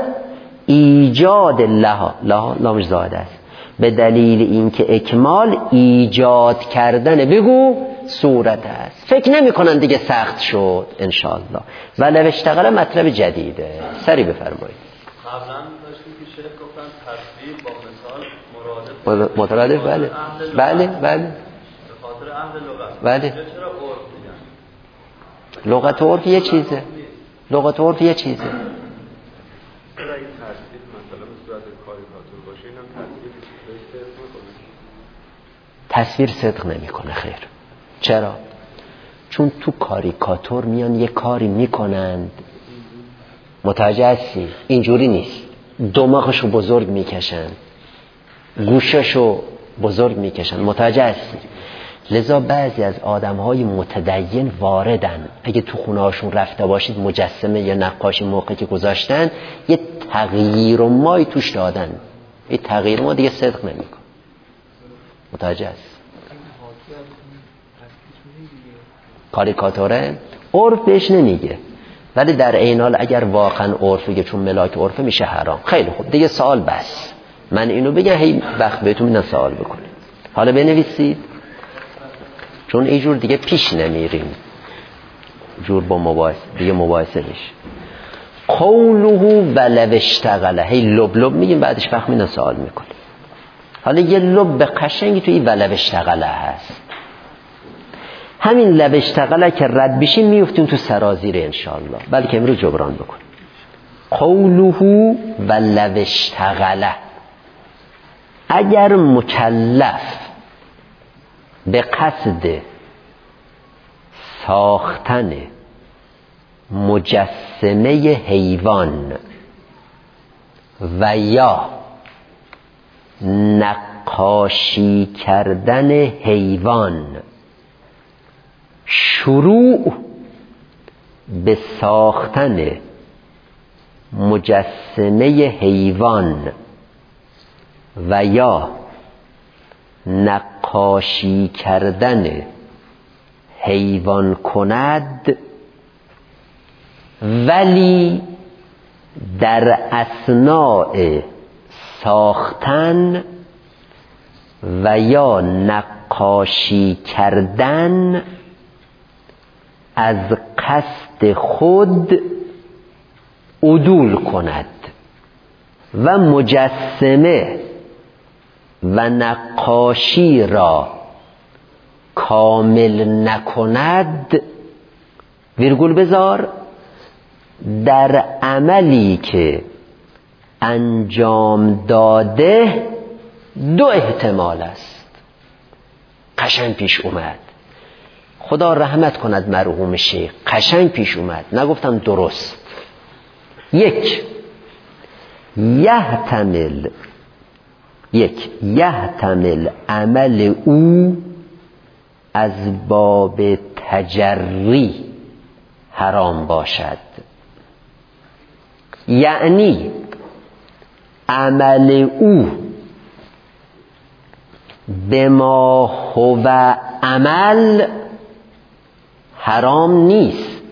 ایجاد لها لامش زاده است، به دلیل اینکه اکمال ایجاد کردن بگو صورت است. فکر نمی کنن دیگه سخت شد انشاءالله. ولی اشتغل مطلب جدیده. سری بفرمایید. قبلا داشتیم که شیخ گفتن تصویر با مثال مترادف. بله به خاطر اهل لغت. بله. چرا عرف میگن؟ لغت و عرف یه چیزه. لغت و عرف یه چیزه. تصویر صدق نمی کنه. خیر. چرا؟ چون تو کاریکاتور میان یه کاری میکنند، متوجه هستی؟ اینجوری نیست. دماغشو بزرگ میکشن، گوششو بزرگ میکشن، متوجه هستی؟ لذا بعضی از آدم‌های متدین واردن، اگه تو خونه‌هاشون رفته باشید مجسمه یا نقاشی موقعی که گذاشتن یه تغییر و مای توش دادن، یه تغییر ما دیگه صدق نمی‌کنه. متوجه است؟ کاریکاتوره عرف بهش نمیگه، ولی در عین حال اگر واقعا عرف بگه چون ملاک عرفه میشه حرام. خیلی خوب دیگه سوال بس، من اینو بگم هی وقت بهتون میدم سوال بکنید. حالا بنویسید چون اینجور دیگه پیش نمیریم، جور با مباحثه میشه. قوله ولو اشتغل، هی لب لب میگیم بعدش وقت میدم سوال میکنیم. حالا یه لب قشنگی توی ولو اشتغل هست، همین لب اشتغل که رد بشیم میفتیم تو سرازیر انشاءالله، بلکه امروز جبران بکنیم. قوله ولو اشتغل، اگر مکلف به قصد ساختن مجسمه حیوان و یا نقاشی کردن حیوان شروع به ساختن مجسمه حیوان و یا نقاشی کردن حیوان کند، ولی در اثناء ساختن و یا نقاشی کردن از قصد خود عدول کند و مجسمه و نقاشی را کامل نکند، ویرگول بذار، در عملی که انجام داده دو احتمال است. قشنگ پیش اومد، خدا رحمت کند مرحوم شیخ، قشنگ پیش اومد، نگفتم درست. یک یحتمل عمل او از باب تجری حرام باشد، یعنی عمل او بما هو عمل حرام نیست،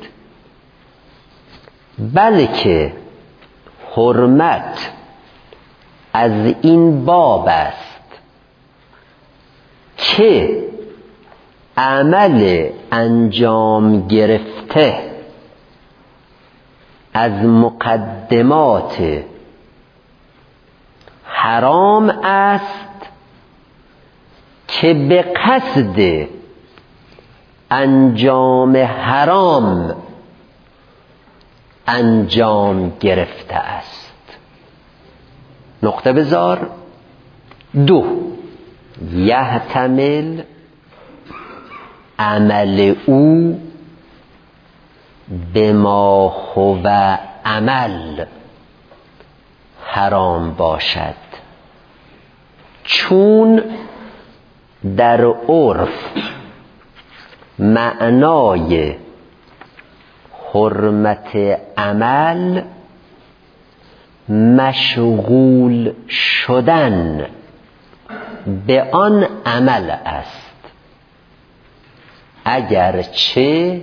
بلکه حرمت از این باب است که عمل انجام گرفته از مقدمات حرام است که به قصد انجام حرام انجام گرفته است. نقطه بذار. دو یحتمل عمل او بما هو عمل حرام باشد، چون در عرف معنای حرمت عمل مشغول شدن به آن عمل است، اگرچه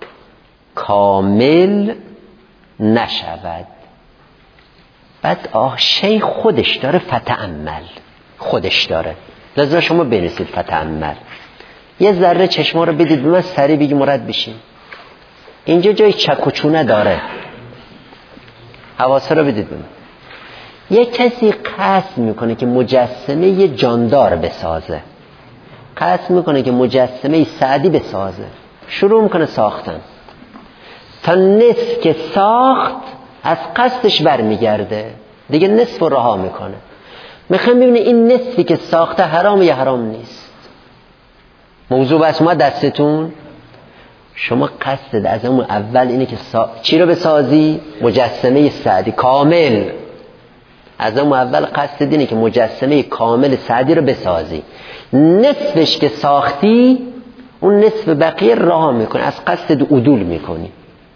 کامل نشود. بعد شیخ خودش داره فتأمل، خودش داره، لذا شما بنویسید فتأمل. یه ذره چشما رو بدید من سریع بگی مرد بشین. اینجا جای چک و چونه داره، حواسه رو بدید من. یه کسی قصد میکنه که مجسمه یه جاندار بسازه، قصد میکنه که مجسمه سعدی بسازه، شروع میکنه ساختن، تا نصف که ساخت از قصدش برمیگرده، دیگه نصف رو رها میکنه. میخوام ببینه این نصفی که ساخته حرام یا حرام نیست. موضوع بس ما دستتون، شما قصد از اون اول اینه که چی رو بسازی؟ مجسمه سعدی کامل. از اون اول قصد دینه که مجسمه کامل سعدی رو بسازی، نصفش که ساختی اون نصف بقیه رها میکنی، از قصد عدول میکنی،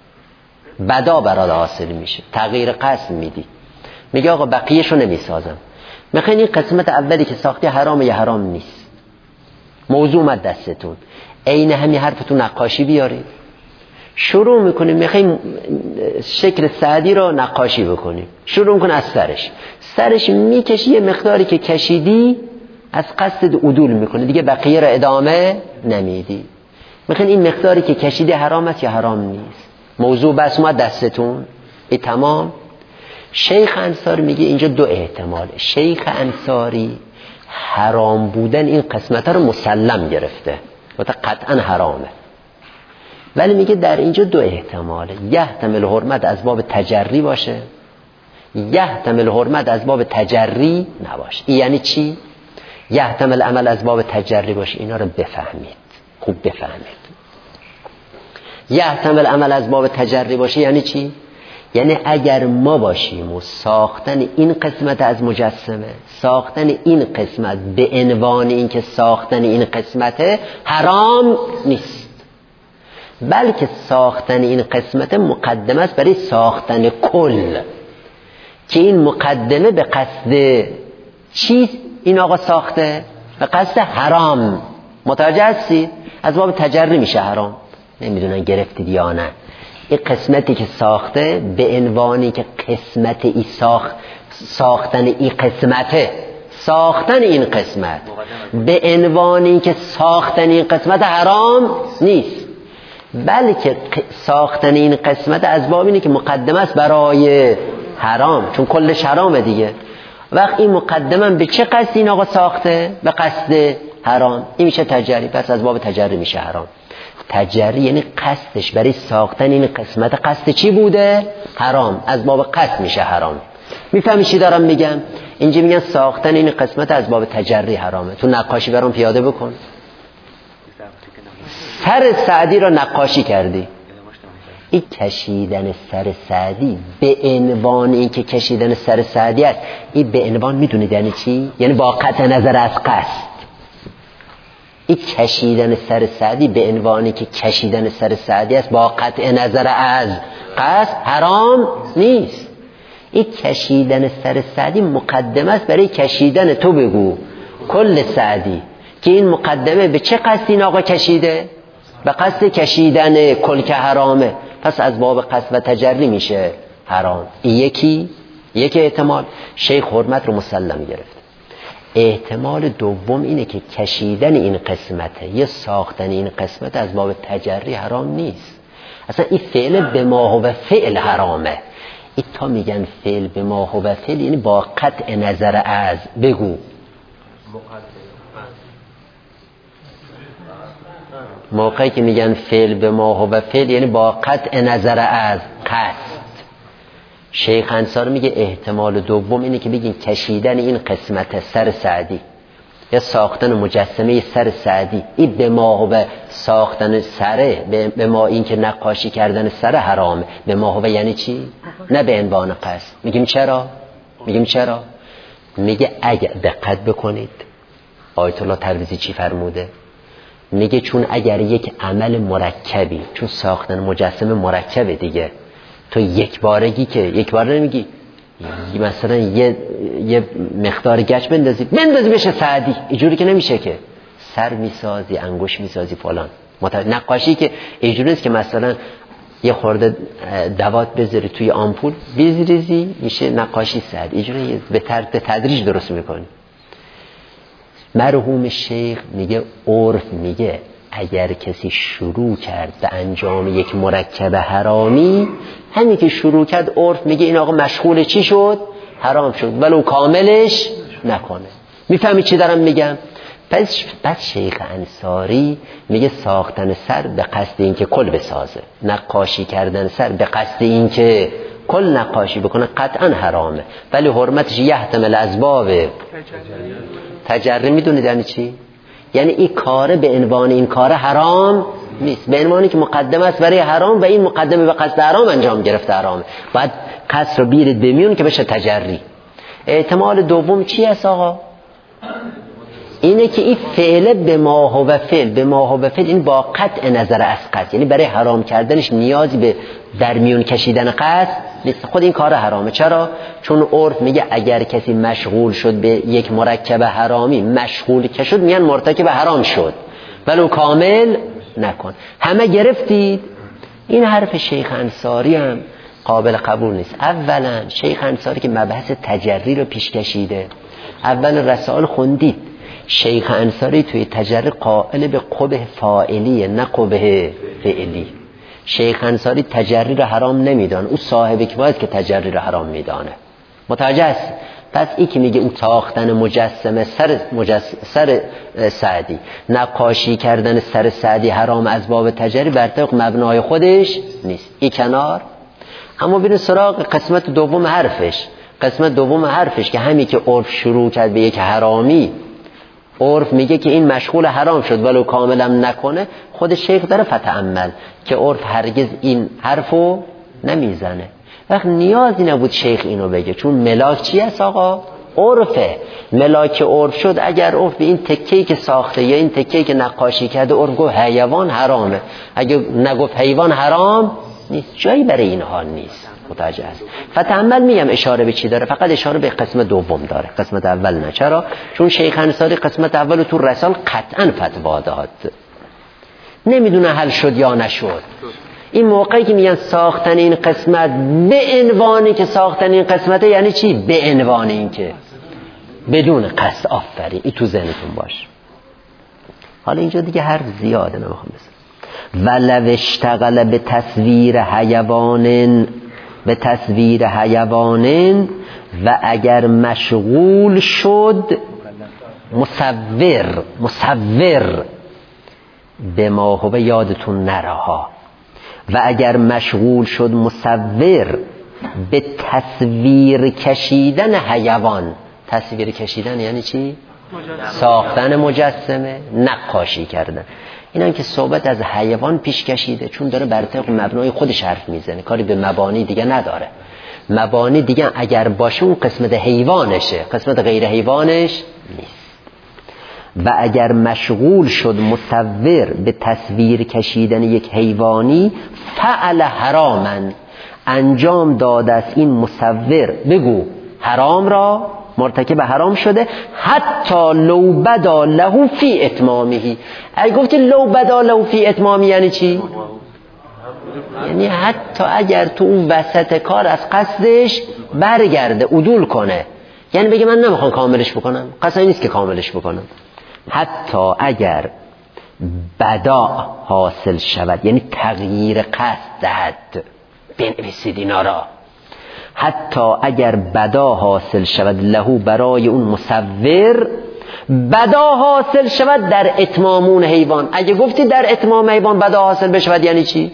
بدا برات حاصل میشه، تغییر قصد میدی، میگه آقا بقیه‌شو نمیسازم. میخواین این قسمت اولی که ساختی حرام یا حرام نیست، موضوع اومد دستتون، عین همین حرفتون نقاشی بیارید، شروع میکنیم میخوایم شکل سعدی رو نقاشی بکنیم، شروع میکنه از سرش میکشی، یه مقداری که کشیدی از قصد عدول میکنه، دیگه بقیه رو ادامه نمیدی. میخواین این مقداری که کشیدی حرام است یا حرام نیست، موضوع بس اومد دستتون، ای تمام. شیخ انصاری میگه اینجا دو احتمال. شیخ انصاری حرام بودن این قسمت رو مسلم گرفته و قطعا حرامه، ولی میگه در اینجا دو احتماله، یحتمل حرمت از باب تجری باشه، یحتمل حرمت از باب تجری نباشه. این یعنی چی؟ یحتمل عمل از باب تجری باشه، اینا رو بفهمید، خوب بفهمید. یحتمل عمل از باب تجری باشه یعنی چی؟ یعنی اگر ما باشیم و ساختن این قسمت از مجسمه، ساختن این قسمت به عنوان این که ساختن این قسمت حرام نیست، بلکه ساختن این قسمت مقدمه است برای ساختن کل، که این مقدمه به قصد چی این آقا ساخته؟ به قصد حرام. متوجه هستید؟ از باب تجری میشه حرام. نمیدونن گرفتید یا نه. این قسمتی که ساخته به عنوانی که قسمت ای ساختن این قسمته، ساختن این قسمت به عنوانی که ساختن این قسمت حرام نیست، بلکه ساختن این قسمت از باب اینه که مقدمه است برای حرام، چون کلش حرامه دیگه. وقت این مقدمه به چه قصد این آقا ساخته؟ به قصد حرام، این میشه تجری، پس از باب تجری میشه حرام. تجری یعنی قصدش برای ساختن این قسمت قصد چی بوده؟ حرام، از باب قصد میشه حرام. میفهمی چی دارم میگم؟ اینجا میگن ساختن این قسمت از باب تجری حرامه. تو نقاشی برام پیاده بکن، سر سعدی رو نقاشی کردی، این کشیدن سر سعدی به عنوان این که کشیدن سر سعدی است، این به عنوان میدونید یعنی چی؟ یعنی با قطع نظر از قصد. این کشیدن سر سعدی به عنوانی که کشیدن سر سعدی است با قطع نظر از قصد حرام نیست. این کشیدن سر سعدی مقدمه است برای کشیدن، تو بگو کل سعدی، که این مقدمه به چه قصد این آقا کشیده؟ به قصد کشیدن کل که حرامه، پس از باب قصد و تجری میشه حرام. این یکی احتمال. شیخ حرمت رو مسلم گرفت. احتمال دوم اینه که کشیدن این قسمته یا ساختن این قسمت از باب تجری حرام نیست، اصلا این فعل به ما هو فعل حرامه. این تا میگن فعل به ما هو فعل یعنی با قطع نظر از، بگو موقعی که میگن فعل به ما هو فعل یعنی با قطع نظر از قصد. شیخ انصاری میگه احتمال دوم اینه که بگین کشیدن این قسمت سر سعدی یا ساختن مجسمه سر سعدی، این به ما هو ساختن سره، به ما این که نقاشی کردن سر حرامه. به ما هو یعنی چی؟ نه به عنوان قصد. میگیم چرا؟ میگه اگر دقت بکنید آیت الله تبریزی چی فرموده؟ میگه چون اگر یک عمل مرکبی، چون ساختن مجسمه مرکبه دیگه، تو یک بارگی نمیگی مثلا یه مقدار گچ بندازی بشه سعدی، اینجوری که نمیشه، که سر میسازی، انگوش میسازی فلان. نقاشی که اینجوری نیست که مثلا یه خورده دوات بذاری توی آمپول بریزی میشه نقاشی سعدی، اینجوری به تدریج درست میکنی. مرحوم شیخ میگه عرف میگه اگر کسی شروع کرد به انجام یک مرکب حرامی، همین که شروع کرد عرف میگه این آقا مشغول چی شد؟ حرام شد، ولو کاملش نکنه. میفهمی چی دارم میگم؟ پس شیخ انصاری میگه ساختن سر به قصد این که کل بسازه، نقاشی کردن سر به قصد این که کل نقاشی بکنه قطعا حرامه، ولی حرمتش یحتمل اسباب تجری. میدونید یعنی چی؟ یعنی این کار به عنوان این کار حرام نیست، به عنوانی که مقدمه است برای حرام و این مقدمه به قصد حرام انجام گرفته حرامه. باید قصد رو بیرید بمیون که بشه تجری. احتمال دوم چی است آقا؟ اینه که این فعل به ما هو فعل، به ما هو فعل این با قطع نظر از قصد، یعنی برای حرام کردنش نیازی به در میون کشیدن قصد نیست. خود این کار حرامه. چرا؟ چون عرف میگه اگر کسی مشغول شد به یک مرکب حرامی، مشغول که شد میان مرتکب حرام شد، ولو کامل نکن. همه گرفتید؟ این حرف شیخ انصاری هم قابل قبول نیست. اولا شیخ انصاری که مبحث تجری رو پیش کشیده، اول رسائل خوندید، شیخ انصاری توی تجری قائل به قبح فاعلیه نه قبح فعلی. شیخ انصاری تجری رو حرام نمیدانه، او صاحب کفایت که تجری رو حرام میدانه. متوجه است؟ پس این که میگه اون ساختن مجسمه سر سعدی، نقاشی کردن سر سعدی حرام از باب تجری، بر طبق مبنای خودش نیست. این کنار. اما ببین سراغ قسمت دوم حرفش. قسمت دوم حرفش که همین که عرف شروع کرد به یک حرامی، عرف میگه که این مشغول حرام شد ولو کاملا نکنه، خود شیخ داره فتعمل که عرف هرگز این حرفو نمیزنه. وقت نیازی نبود شیخ اینو بگه، چون ملاک چی است آقا؟ عرفه. ملاک عرف شد. اگر عرف به این تکه‌ای که ساخته یا این تکه‌ای که نقاشی کرده عرف گفت حیوان حرامه، اگه نگفت حیوان حرام نیست، جایی برای این حال نیست. متوجه است؟ فتعمل میگم اشاره به چی داره؟ فقط اشاره به قسمت دوم داره، قسمت اول نه. چرا؟ چون شیخ انصاری قسمت اول تو رسال قطعا فتوا داد، نمیدونه حل شد یا نشد. این موقعی که میگن ساختن این قسمت به عنوانی که ساختن این قسمته، یعنی چی؟ به عنوان این که بدون قصد. آفرین، این تو ذهنتون باش. حالا اینجا دیگه حرف زیاده نمیخوام بزنم. ولو اشتغل به تصویر حیوان و اگر مشغول شد مصور به ما هو یادتون نراها، و اگر مشغول شد مصور به تصویر کشیدن حیوان. تصویر کشیدن یعنی چی؟ ساختن مجسمه، نقاشی کردن. اینم که صحبت از حیوان پیش کشیده، چون داره بر طبق مبنای خودش حرف میزنه، کاری به مبانی دیگه نداره. مبانی دیگه اگر باشه اون قسمت حیوانشه، قسمت غیر حیوانش نیست. و اگر مشغول شد مصور به تصویر کشیدن یک حیوانی، فعل حرامن، انجام داده است این مصور، بگو حرام را، مرتکب حرام شده، حتی لو بدا له فی اتمامه. اگه گفتی لو بدا له فی اتمامه یعنی چی؟ یعنی حتی اگر تو اون وسط کار از قصدش برگرده، عدول کنه، یعنی بگه من نمیخوام کاملش بکنم، قصدی نیست که کاملش بکنم. حتی اگر بدا حاصل شود، یعنی تغییر قصد دهد. بنویسید اینا را. حتی اگر بدا حاصل شود لهو، برای اون مصور، بدا حاصل شود در اتمامون حیوان. اگه گفتی در اتمام حیوان بدا حاصل بشود یعنی چی؟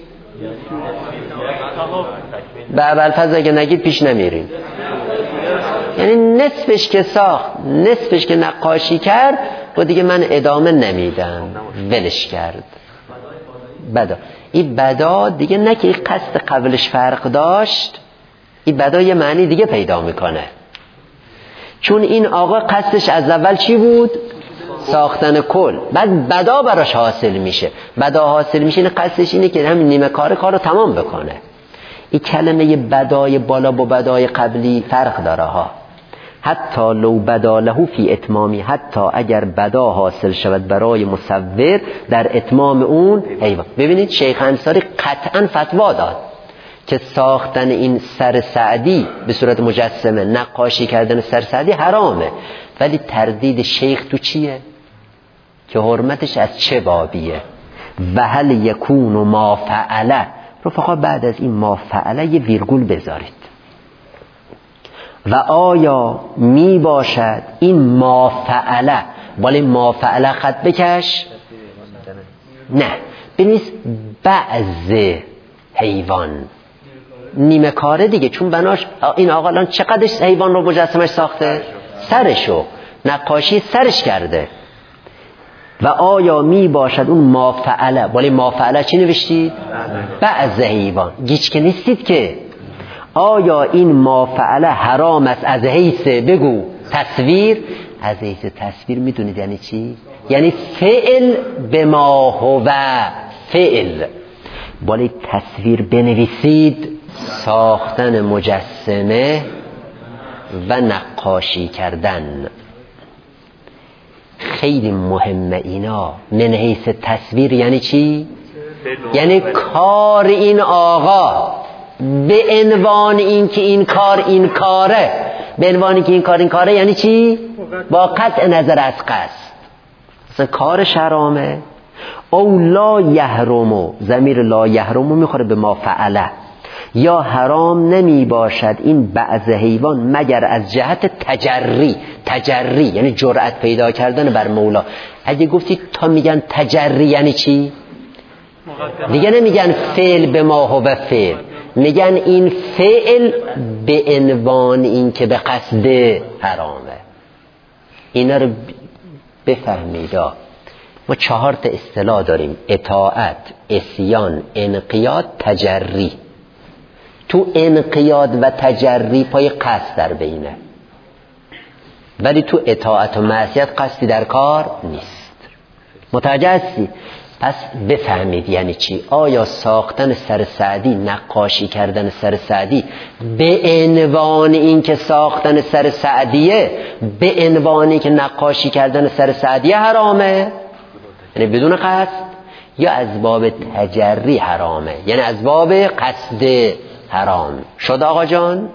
به اولفظ اگه نگید پیش نمیریم. یعنی نصفش که ساخت، نصفش که نقاشی کرد و دیگه من ادامه نمیدم، ولش کرد. بدا، این بدا دیگه نه که این قصد قبلش فرق داشت، این بدا یه معنی دیگه پیدا میکنه. چون این آقا قصدش از اول چی بود؟ ساختن کل. بعد بدا براش حاصل میشه. بدا حاصل میشه این قصدش اینه که همین نیمه کارو تمام بکنه. این کلمه بدای بالا با بدای قبلی فرق داره ها. حتی لو بدا له فی اتمامی، حتی اگر بدا حاصل شود برای مصور در اتمام اون حیوان. ببینید شیخ انصاری قطعا فتوا داد که ساختن این سر سعدی به صورت مجسمه، نقاشی کردن سر سعدی حرامه، ولی تردید شیخ تو چیه؟ که حرمتش از چه بابیه؟ و هل یکون ما فعله. رفقا بعد از این ما فعله یه ویرگول بذارید. و آیا می باشد این ما فعله، ولی ما فعله خط بکش؟ نه، بنویس بعض حیوان، نیمه کاره دیگه. چون بناش این آقا الان چقدرش حیوان رو مجسمش ساخته؟ سرشو، نقاشی سرش کرده. و آیا می باشد اون ما فعله، ولی ما فعله چی نوشتید؟ بعض حیوان، گیج که نیستید که. آیا این ما فعله حرام است از حیث بگو تصویر؟ از حیث تصویر میدونید یعنی چی؟ یعنی فعل به ما هو فعل. بالای تصویر بنویسید ساختن مجسمه و نقاشی کردن. خیلی مهمه اینا. من حیث تصویر یعنی چی؟ یعنی کار این آقا به عنوان این که این کار این کاره، به عنوانی که این کار این کاره یعنی چی؟ با قطع نظر از قصد. مثلا کارش حرامه. او لا یحرمو، ضمیر لا یحرمو میخوره به ما فعله، یا حرام نمی باشد این بعض حیوان مگر از جهت تجری. تجری یعنی جرأت پیدا کردن بر مولا. اگه گفتید تا میگن تجری یعنی چی؟ دیگه نمیگن فعل به ما هو فعل، میگن این فعل به عنوان این که به قصد حرامه. اینا رو بفهمید. ما 4 تا اصطلاح داریم: اطاعت، عصیان، انقیاد، تجری. تو انقیاد و تجری پای قصد در بینه، ولی تو اطاعت و معصیت قصدی در کار نیست. متوجه هستی؟ پس بفهمید یعنی چی. آیا ساختن سر سعدی، نقاشی کردن سر سعدی به عنوان این که ساختن سر سعدیه، به عنوانی که نقاشی کردن سر سعدیه حرامه یعنی بدون قصد، یا از باب تجری حرامه یعنی از باب قصد حرام شد؟ آقا جان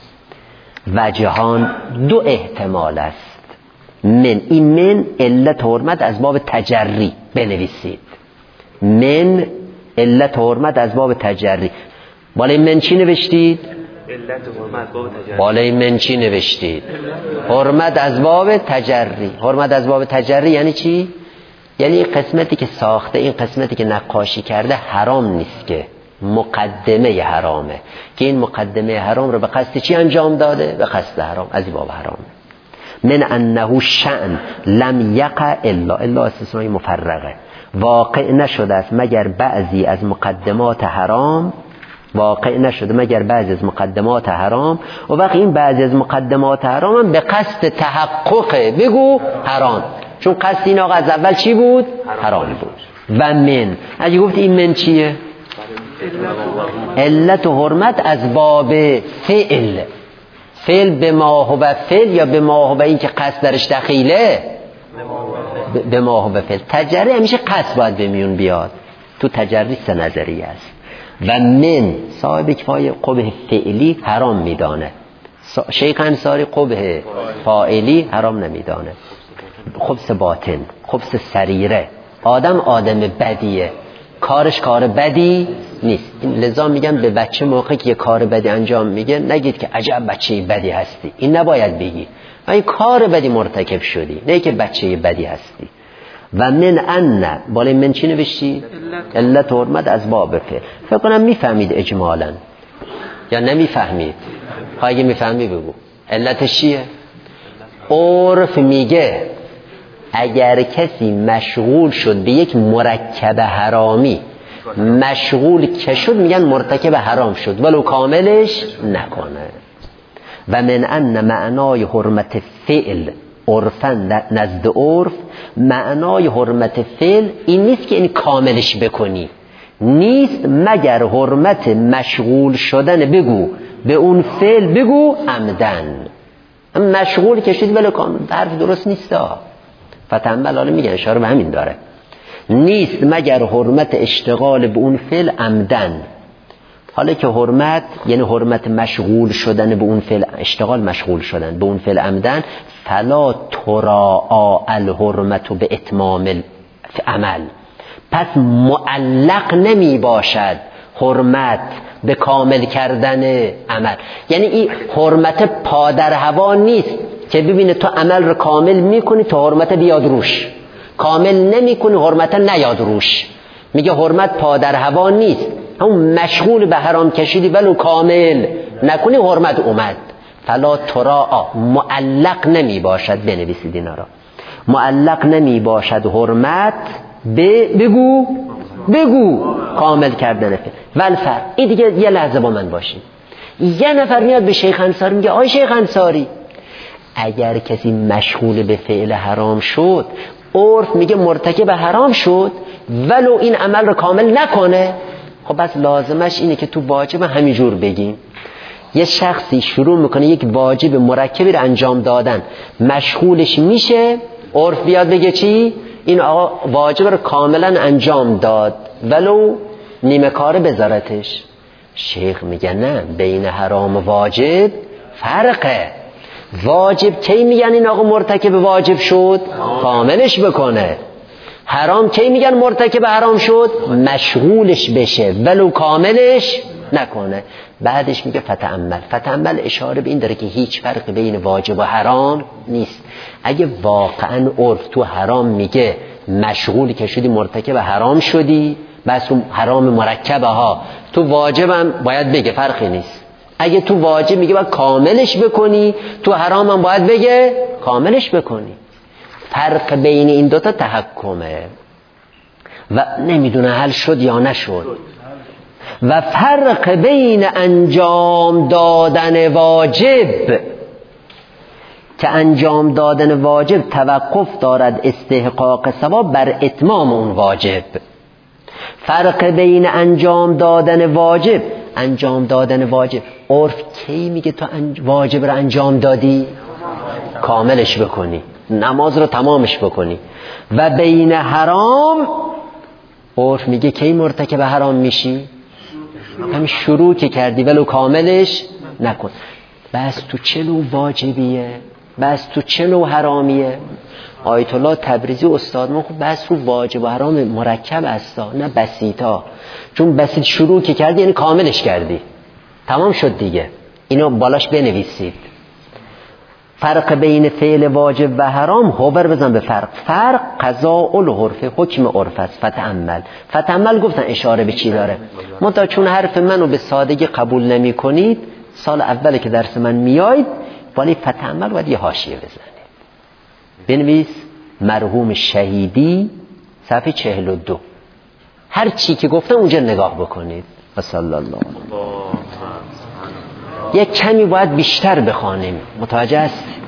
وجهان 2 احتمال است. من، این من علت حرمت از باب تجری بنویسید. من علت حرمت از باب تجری. بالای من چی نوشتید؟ علت حرمت باب تجری. بالای من چی نوشتید؟ حرمت از باب تجری. حرمت از باب تجری یعنی چی؟ یعنی این قسمتی که ساخته، این قسمتی که نقاشی کرده حرام نیست، که مقدمه حرامه، که این مقدمه حرام رو به قصد چی انجام داده؟ به قصد حرام. از این باب حرامه. من انه شأن لم یقع الا استثنای مفرقه، واقع نشده است مگر بعضی از مقدمات حرام، واقع نشده مگر بعضی از مقدمات حرام. و وقت این بعضی از مقدمات حرام هم به قصد تحقق بگو حرام، چون قصد این آقا از اول چی بود؟ حرام بود. و من، اگه گفت این من چیه؟ علت و حرمت از باب فعل. فعل به ما هو فعل یا به ما هو این که قصد درش دخیله؟ به ما هو فعل. تجری همیشه قصد باید به میون بیاد. تو تجری 3 نظریه است. و من صاحب کفایه قبح فعلی حرام میدانه، شیخ انصاری قبح فاعلی حرام نمیدانه. خبث باطن، خبث سریره. آدم بدیه، کارش کار بدی نیست. لذا میگم به بچه موقعی که یه کار بدی انجام میگه نگید که عجب بچه بدی هستی. این نباید بگی، این کار بدی مرتکب شدی، نه که بچه بدی هستی. و من ان، بالای من چی نوشتی؟ علت حرمت از باب فعل. فکر کنم میفهمید اجمالا یا نمیفهمید؟ اگه میفهمی بگو علتش چیه؟ عرف میگه اگر کسی مشغول شد به یک مرکب حرامی، مشغول که شد میگن مرتکب حرام شد ولو کاملش نکنه. و من ان معنای حرمت فعل عرفاً نزد عرف، معنای حرمت فعل این نیست که این کاملش بکنی، نیست مگر حرمت مشغول شدن بگو به اون فعل بگو عمدن. مشغول که شد ولو کامل، حرف درست نیست. فتنبل حالا میگن اشاره به همین داره. نیست مگر حرمت اشتغال به اون فعل عمدن. حالا که حرمت یعنی حرمت مشغول شدن به اون فعل، اشتغال مشغول شدن به اون فعل عمدن، فلا تراعا الحرمت به اتمام عمل، پس معلق نمی باشد حرمت به کامل کردن عمل. یعنی این حرمت پادر هوا نیست که ببینه تو عمل رو کامل میکنی تا حرمت بیاد روش، کامل نمیکنی حرمت نیاد روش. میگه حرمت پادر هوا نیست، همون مشغول به حرام کشیدی ولو کامل نکنی حرمت اومد. فلا تراعا، معلق نمی باشد، بنویسید اینا را، معلق نمی باشد حرمت بگو کامل کردن فعل. والفرق، این دیگه یه لحظه با من باشید، یه نفر میاد به شیخ انصاری میگه آی شیخ انصاری، اگر کسی مشغول به فعل حرام شد، عرف میگه مرتکب حرام شد، ولو این عمل رو کامل نکنه، خب بس لازمش اینه که تو واجب همینجور بگیم. یه شخصی شروع میکنه یک واجب مرکبی رو انجام دادن، مشغولش میشه، عرف بیاد بگه چی؟ این آقا واجب رو کاملا انجام داد ولو نیمه کاره بذارتش. شیخ میگه نه، بین حرام و واجب فرقه. واجب کی میگن این آقا مرتکب واجب شد؟ کاملش بکنه. حرام کی میگن مرتکب حرام شد؟ مشغولش بشه ولو کاملش نکنه. بعدش میگه فتأمل. فتأمل اشاره به این داره که هیچ فرق بین واجب و حرام نیست. اگه واقعا عرف تو حرام میگه مشغولی که شدی مرتکب حرام شدی، بس اون حرام مرکبه ها، تو واجبم باید بگه فرقی نیست. اگه تو واجب میگه باید کاملش بکنی، تو حرام هم باید بگه کاملش بکنی. فرق بین این دوتا تحکمه و نمیدونه حل شد یا نشد. و فرق بین انجام دادن واجب که انجام دادن واجب توقف دارد استحقاق ثواب بر اتمام اون واجب. فرق بین انجام دادن واجب، انجام دادن واجب عرف کی میگه تو واجب رو انجام دادی؟ کاملش بکنی، نماز رو تمامش بکنی. و بین حرام عرف میگه کی مرتکب حرام میشی؟ همین شروع که کردی ولو کاملش نکن. بس تو چه نوع واجبیه؟ بس تو چه نوع حرامیه؟ آیت الله تبریزی استاد ما خب بس تو واجب و حرام مرکب هستا، نه بسیطا. چون بسیط شروع که کردی یعنی کاملش کردی، تمام شد دیگه. اینو بالاش بنویسید. فرق بین فعل واجب و حرام هوبر بزن به فرق قضاء العرف، حکم عرف است. فتأمل گفتن اشاره به چی داره؟ منتها چون حرف منو به سادگی قبول نمی کنید، سال اولی که درس من میاید ولی فتأمل باید یه حاشیه بزنید. بنویس مرحوم شهیدی صفحه 42. هر چی که گفتم اونجا نگاه بکنید. صلی الله. یک کمی باید بیشتر بخوانیم، متوجه است؟